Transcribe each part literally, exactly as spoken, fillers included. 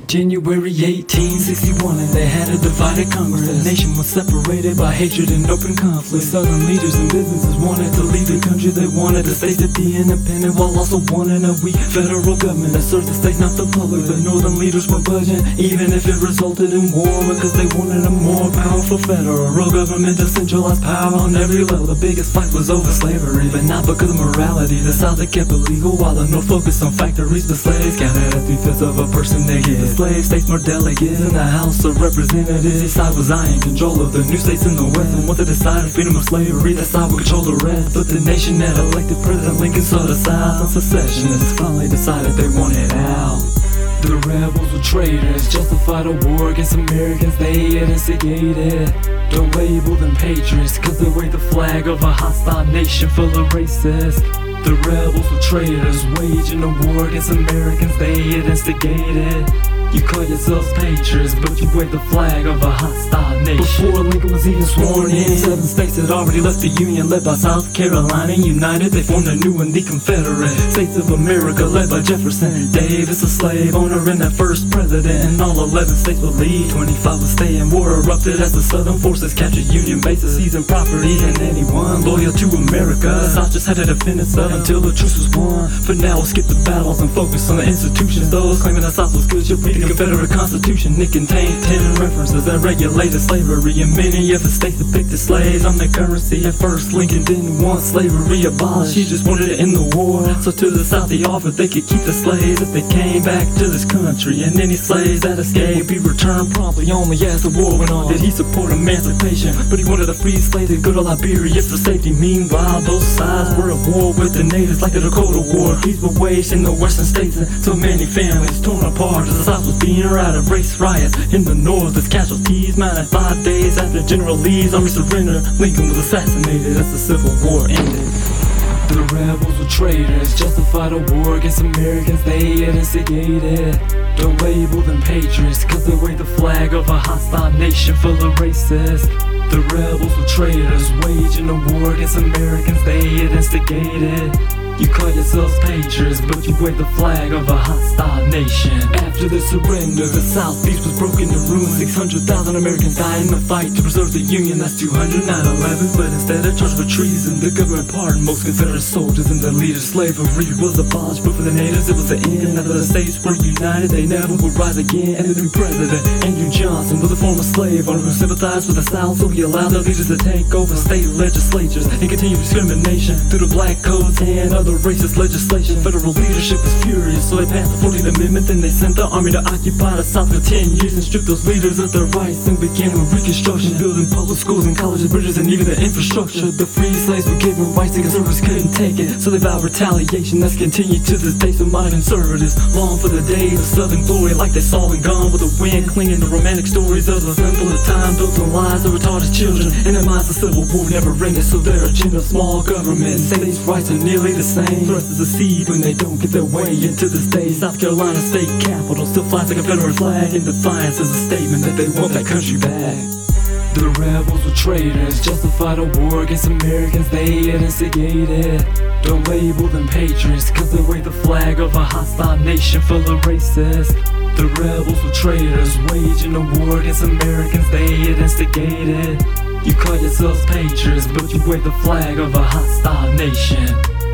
January eighteen sixty-one, and they had a divided Congress. The nation was separated by hatred and open conflict. Southern leaders and businesses wanted to lead the country. They wanted the states to be independent, while also wanting a weak federal government that served the states, not the public. The northern leaders were budging, even if it resulted in war, because they wanted a more powerful federal government to centralize power on every level. The biggest fight was over slavery, but not because of morality. The South had kept it legal, while the North focused on factories. But slaves counted as three-fifths of a person they get. Slave states more delegates in the House of Representatives. Each side was eyeing control of the new states in the West, and once they decided freedom of slavery, that side would control the rest. But the nation that elected President Lincoln saw the South, and secessionists finally decided they wanted out. The rebels were traitors, justified a war against Americans they had instigated. Don't label them patriots, cause they wave the flag of a hostile nation full of racists. The rebels were traitors, waging a war against Americans they had instigated. You call yourselves patriots, but you wave the flag of a hostile nation. Before Lincoln was even sworn in, seven states had already left the Union, led by South Carolina United. They formed a new one, the Confederate States of America, led by Jefferson Davis, a slave owner and that first president. And all eleven states would leave, twenty-five would stay, and war erupted as the Southern forces captured Union bases, seizing property and anyone loyal to America. The South just had to defend itself until the truce was won. For now, we'll skip the battles and focus on the institutions. Those claiming the South was good should read the Confederate Constitution. It contained ten references that regulated slavery, and many of the states depicted slaves on their currency. At first, Lincoln didn't want slavery abolished, he just wanted it in the war. So to the South he offered they could keep the slaves if they came back to this country, and any slaves that escaped would be returned promptly. Only as the war went on did he support emancipation, but he wanted to free slaves to go to Liberia for safety. Meanwhile, both sides were at war with the natives like the Dakota War. Peace were waged in the western states until many families torn apart as the South was being routed. Race riots in the North as casualties mounted. Five days after General Lee's army surrendered, Lincoln was assassinated as the Civil War ended. The rebels were traitors, justified a war against Americans they had instigated. Don't label them patriots, cause they wave the flag of a hostile nation full of racists. The rebels were traitors, waging a war against Americans they had instigated. You call yourselves patriots, but you wave the flag of a hostile nation. After the surrender, the Southeast was broken to ruin. Six hundred thousand Americans died in the fight to preserve the Union. That's two hundred, not eleven. But instead of charged for treason, the government pardoned most Confederate soldiers and the leaders. Slavery was abolished, but for the natives it was the end. Now that the states were united, they never would rise again. And the new president, Andrew Johnson, was a former slave owner who sympathized with the South, so he allowed the leaders to take over state legislatures and continue discrimination through the black codes and other racist legislation. Federal leadership was furious, so they passed the fourteenth Amendment. Then they sent the army to occupy the South for ten years and stripped those leaders of their rights, and began with Reconstruction, building public schools and colleges, bridges, and even the infrastructure. The free slaves were given rights the conservatives couldn't take it, so they vowed retaliation that's continued to this day. So modern conservatives long for the days of Southern glory, like they saw and gone with the wind, clinging to romantic stories of the simpler time, built on lies that were taught as children. In their minds the Civil War never ended, so their agenda of small government and states' rights are nearly the same. Thrust is a seed when they don't get their way. And to this day, South Carolina state capitol still flies the Confederate flag in defiance as a statement that they want that country back. The rebels were traitors, justified a war against Americans they had instigated. Don't label them patriots, cause they wave the flag of a hostile nation full of racists. The rebels were traitors, waging a war against Americans they had instigated. You call yourselves patriots, but you wave the flag of a hostile nation.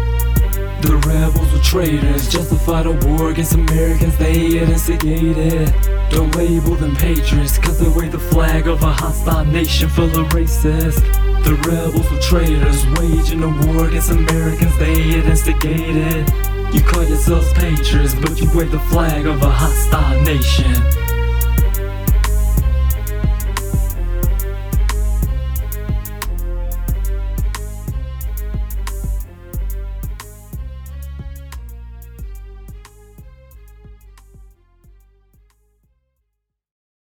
The rebels were traitors, justified a war against Americans they had instigated. Don't label them patriots, cause they wave the flag of a hostile nation full of racists. The rebels were traitors, waging a war against Americans they had instigated. You call yourselves patriots, but you wave the flag of a hostile nation.